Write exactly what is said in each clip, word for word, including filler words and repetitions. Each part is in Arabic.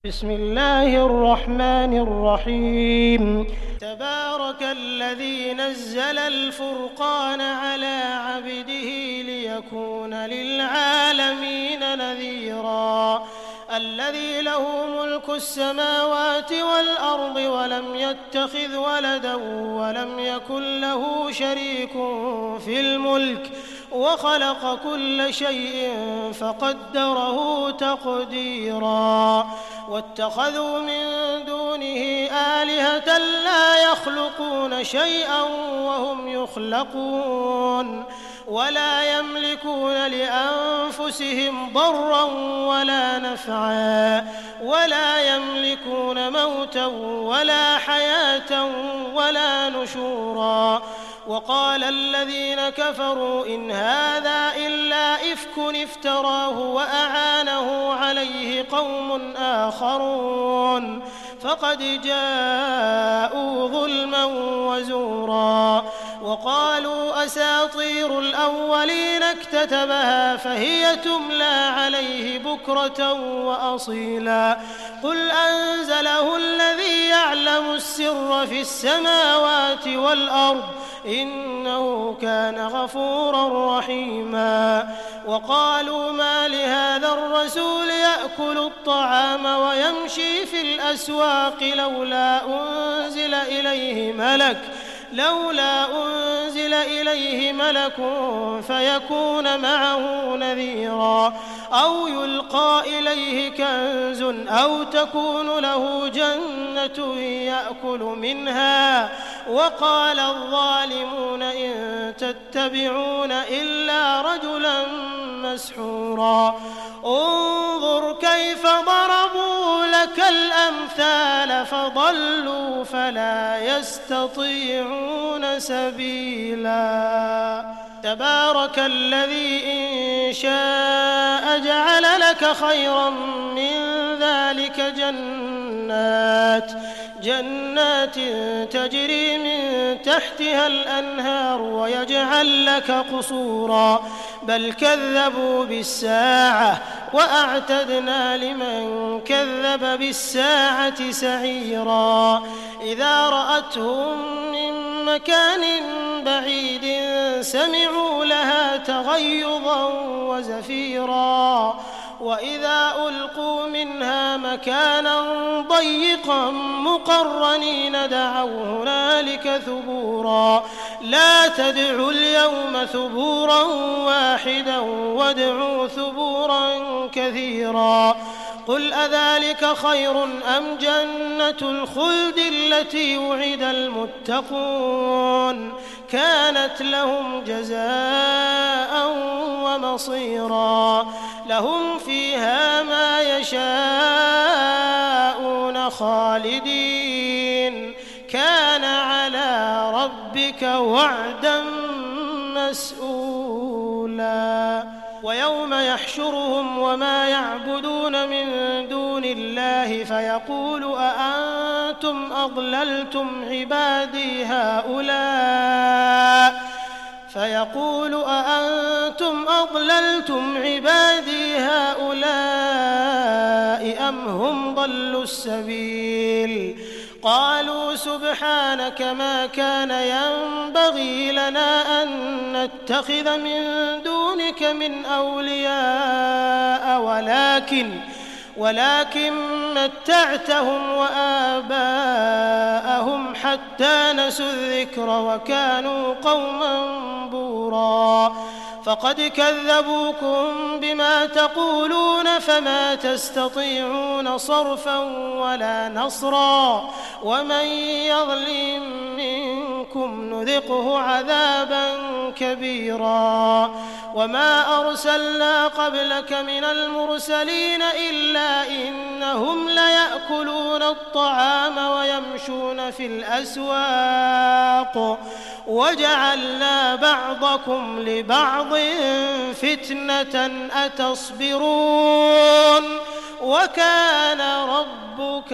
بسم الله الرحمن الرحيم تبارك الذي نزل الفرقان على عبده ليكون للعالمين نذيرا الذي له ملك السماوات والأرض ولم يتخذ ولدا ولم يكن له شريك في الملك وخلق كل شيء فقدره تقديرا واتخذوا من دونه آلهة لا يخلقون شيئا وهم يخلقون ولا يملكون لأنفسهم ضرا ولا نفعا ولا يملكون موتا ولا حياة ولا نشورا وقال الذين كفروا إن هذا إلا إفك افتراه وأعانه عليه قوم آخرون فقد جاءوا ظلما وزورا وقالوا أساطير الأولين اكتتبها فهي تملى عليه بكرة وأصيلا قل أنزله الذي يعلم السر في السماوات والأرض إنه كان غفورا رحيما وقالوا ما لهذا الرسول يأكل الطعام ويمشي في الأسواق لولا أنزل إليه ملك لولا أنزل إليه ملك فيكون معه نذيرا أو يلقى إليه كنز أو تكون له جنة يأكل منها وقال الظالمون إن تتبعون إلا رجلا مسحورا انظر كيف ضربوا لك الأمثال فضلوا فلا يستطيعون سبيلا تبارك الذي إن شاء جعل لك خيرا من ذلك جنات جنات تجري من تحتها الأنهار ويجعل لك قصورا بل كذبوا بالساعة وأعتدنا لمن كذب بالساعة سعيرا إذا رأتهم من مكان بعيد سمعوا لها تغيظا وزفيرا وإذا ألقوا منها مكانا ضيقا مقرنين دعوا هنالك ثبورا لا تدعوا اليوم ثبورا واحدا وادعوا ثبورا كثيرا قل أذلك خير أم جنة الخلد التي وعد المتقون كانت لهم جزاء ومصيرا لهم فيها ما يشاءون خالدين كان على ربك وعدا مسئولا ويوم يحشرهم وما يعبدون من دون الله فيقول أأنتم أضللتم عبادي هؤلاء فيقول أأنتم أضللتم عبادي هؤلاء أم هم ضلوا السبيل قالوا سبحانك ما كان ينبغي لنا أن نتخذ من دونك من أولياء ولكن ولكن متعتهم وآباءهم حتى نسوا الذكر وكانوا قوما بورا فقد كذبوكم بما تقولون فما تستطيعون صرفا ولا نصرا ومن يظلم منكم نذقه عذابا كبيرا وما أرسلنا قبلك من المرسلين إلا إنهم ليأكلون الطعام ويمشون في الأسواق وجعلنا بعضكم لبعض فتنة أتصبرون وكان ربك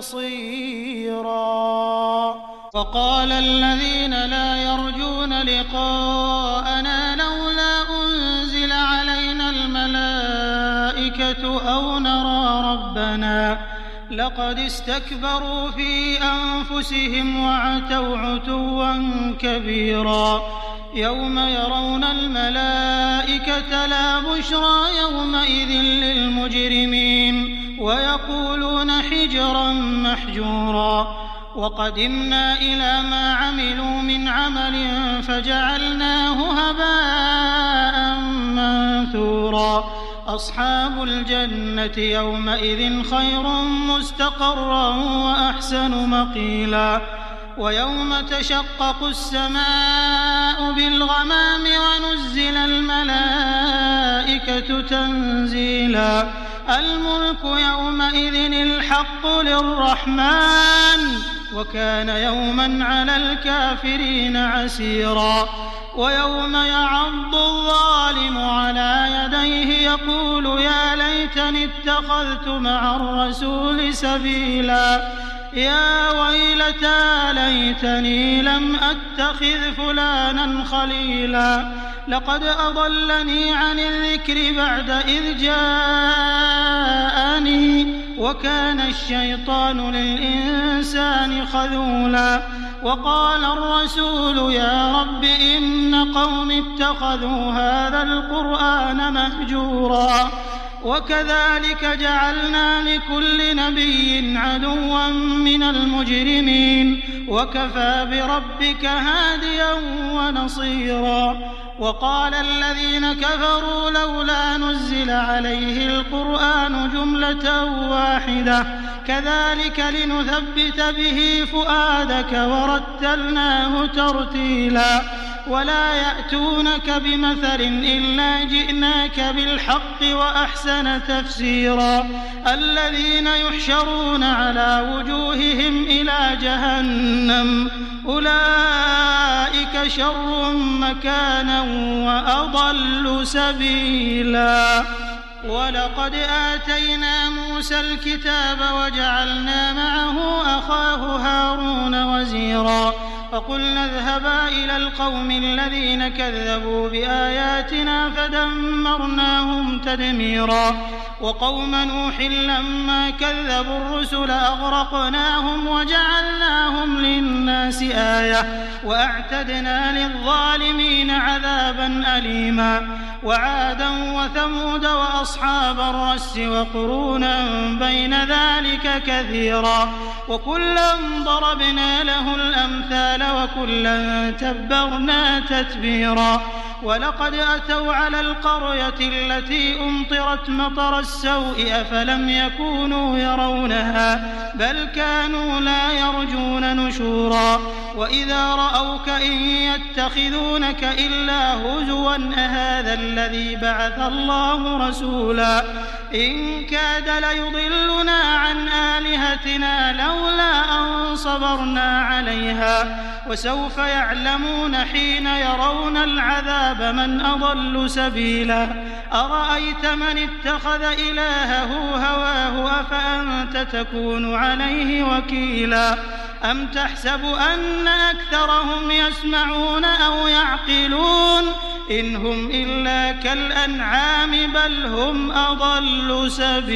بصيرا وقال الذين لا يرجون لقاءنا لولا أنزل علينا الملائكة أو نرى ربنا لقد استكبروا في أنفسهم وعتوا عتوا كبيرا يوم يرون الملائكة لا بشرى يومئذ للمجرمين ويقولون حجرا محجورا وقدمنا إلى ما عملوا من عمل فجعلناه هباء منثورا أصحاب الجنة يومئذ خير مستقرا وأحسن مقيلا ويوم تشقق السماء بالغمام ونزل الملائكة تنزيلا الملك يومئذ الحق للرحمن وكان يوما على الكافرين عسيرا ويوم يعض الظالم على يديه يقول يا ليتني اتخذت مع الرسول سبيلا يا ويلتى ليتني لم أتخذ فلانا خليلا لقد أضلني عن الذكر بعد إذ جاءني وكان الشيطان للإنسان خذولا وقال الرسول يا رب إن قوم اتخذوا هذا القرآن مهجورا وكذلك جعلنا لكل نبي عدوا من المجرمين وكفى بربك هاديا ونصيرا وقال الذين كفروا لولا نزل عليه القرآن جملة واحدة كذلك لنثبت به فؤادك ورتلناه ترتيلا ولا يأتونك بمثل إلا جئناك بالحق وأحسن تفسيرا الذين يحشرون على وجوههم إلى جهنم أولئك شر مكانا وأضل سبيلا ولقد آتينا موسى الكتاب وجعلنا معه أخاه هارون وزيرا فقلنا اذهبا إلى القوم الذين كذبوا بآياتنا فدمرناهم تدميرا وقوم نوح لما كذبوا الرسل أغرقناهم وجعلناهم للناس آية وأعتدنا للظالمين عذابا أليما وعادا وثمود وأصحاب الرس وقرونا بين ذلك كثيرا وكلا ضربنا له الأمثال وكلا تبرنا تتبيرا ولقد أتوا على القرية التي أمطرت مطر السوء أفلم يكونوا يرونها بل كانوا لا يرجون نشورا وإذا رأوك إن يتخذونك إلا هزوا أهذا الذي بعث الله رسولا إن كاد ليضلنا عن آلهتنا لولا أن صبرنا عليها وسوف يعلمون حين يرون العذاب من أضل سبيلا أرأيت من اتخذ إلهه هواه أفأنت تكون عليه وكيلا أم تحسب أن أكثرهم يسمعون أو يعقلون إن هم إلا كالأنعام بل هم أضل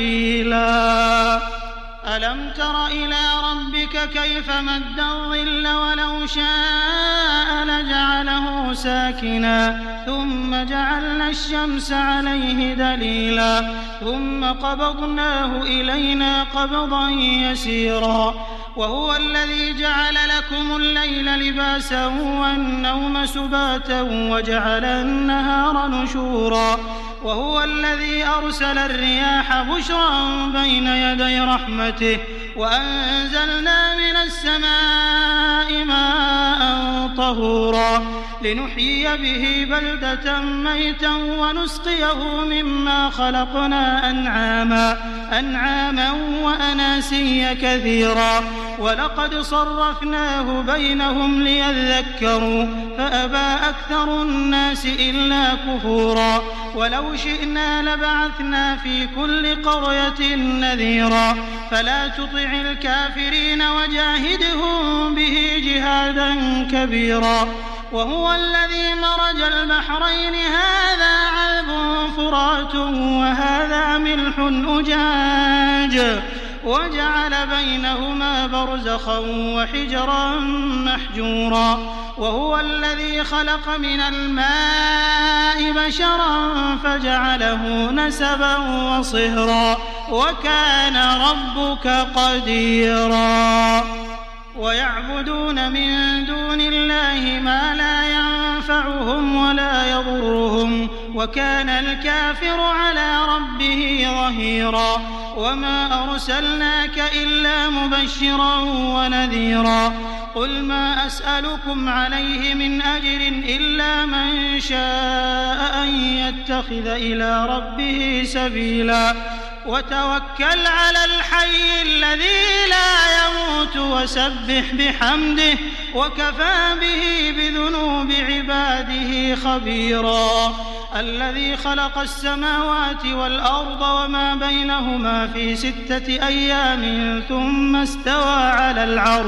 سبيلا ألم تر إلى ربك كيف مد الظل ولو شاء لجعله ساكنا ثم جعلنا الشمس عليه دليلا ثم قبضناه إلينا قبضا يسيرا وهو الذي جعل لكم الليل لباسا والنوم سباتا وجعل النهار نشورا وهو الذي أرسل الرياح بشرا بين يدي رحمته وأنزلنا من السماء ماء طهورا لنحيي به بلدة ميتا ونسقيه مما خلقنا أنعاما أنعاما وأناسيا كثيرا ولقد صرفناه بينهم ليذكروا فأبى أكثر الناس إلا كفورا ولو شئنا لبعثنا في كل قرية نذيرا فلا تطع الكافرين وجاهدهم به جهادا كبيرا وهو الذي مرج البحرين هذا عذب فرات وهذا ملح أجاج وجعل بينهما برزخا وحجرا محجورا وهو الذي خلق من الماء بشرا فجعله نسبا وصهرا وكان ربك قديرا ويعبدون من دون الله ما لا ينفعهم ولا يضرهم وكان الكافر على ربه ظهيرا وما أرسلناك إلا مبشرا ونذيرا قل ما أسألكم عليه من أجر إلا من شاء أن يتخذ إلى ربه سبيلا وتوكل على الحي الذي لا يموت وسبح بحمده وكفى به بذنوب عباده خبيرا الذي خلق السماوات والأرض وما بينهما في ستة أيام ثم استوى على العرش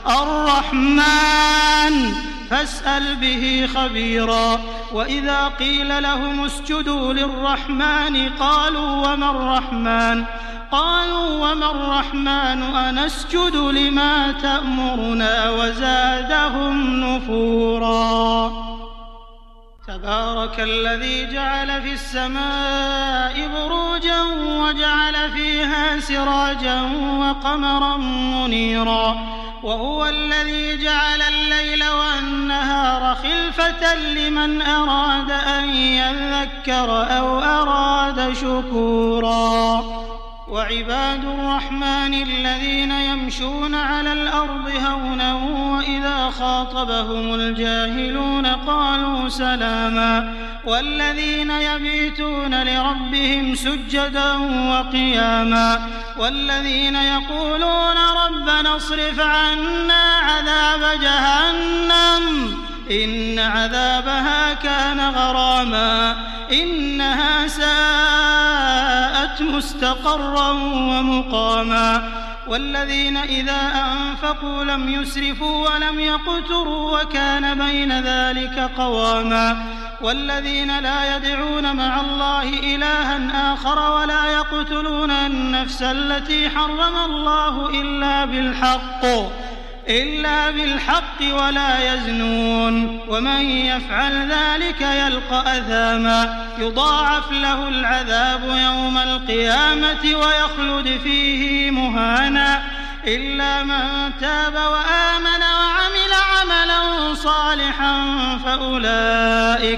الرحمن فاسأل به خبيرا وإذا قيل لهم اسجدوا للرحمن قالوا وما الرحمن قالوا وما الرحمن أنسجد لما تأمرنا وزادهم نفورا تبارك الذي جعل في السماء بروجا وجعل فيها سراجا وقمرا منيرا وهو الذي جعل الليل والنهار خلفة لمن أراد أن يذكر أو أراد شكورا وعباد الرحمن الذين يمشون على الأرض هونا وإذا خاطبهم الجاهلون قالوا سلاما والذين يبيتون لربهم سجدا وقياما والذين يقولون ربنا اصرف عنا عذاب جهنم إن عذابها كان غراما إنها ساءت مستقرا ومقاما والذين إذا أنفقوا لم يسرفوا ولم يقتروا وكان بين ذلك قواما والذين لا يدعون مع الله إلها آخر ولا يقتلون النفس التي حرم الله إلا بالحق إلا بالحق ولا يزنون ومن يفعل ذلك يلقى أثاما يضاعف له العذاب يوم القيامة ويخلد فيه مهانا إلا من تاب وآمن وعمل عملا صالحا فأولئك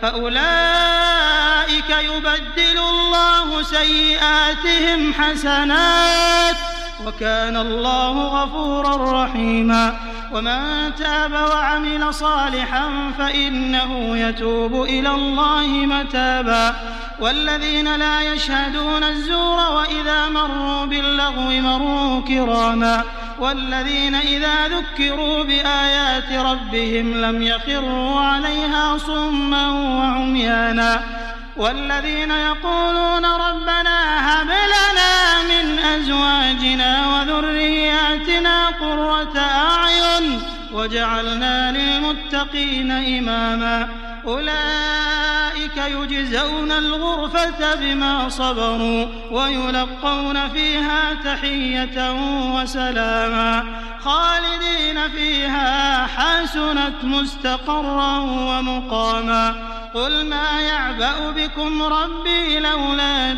فأولئك يبدل الله سيئاتهم حسنات وكان الله غفورا رحيما ومن تاب وعمل صالحا فإنه يتوب إلى الله متابا والذين لا يشهدون الزور وإذا مروا باللغو مروا كراما والذين إذا ذكروا بآيات ربهم لم يخروا عليها صما وعميانا والذين يقولون ربنا هب لنا من أزواجنا وذرياتنا قرة أعين وجعلنا للمتقين إماما أولئك يجزون الغرفة بما صبروا ويلقون فيها تحية وسلاما خالدين فيها حسنت مستقرا ومقاما قل ما يعبأ بكم ربي لولا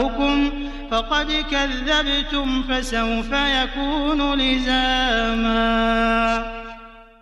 دعاؤكم فقد كذبتم فسوف يكون لزاما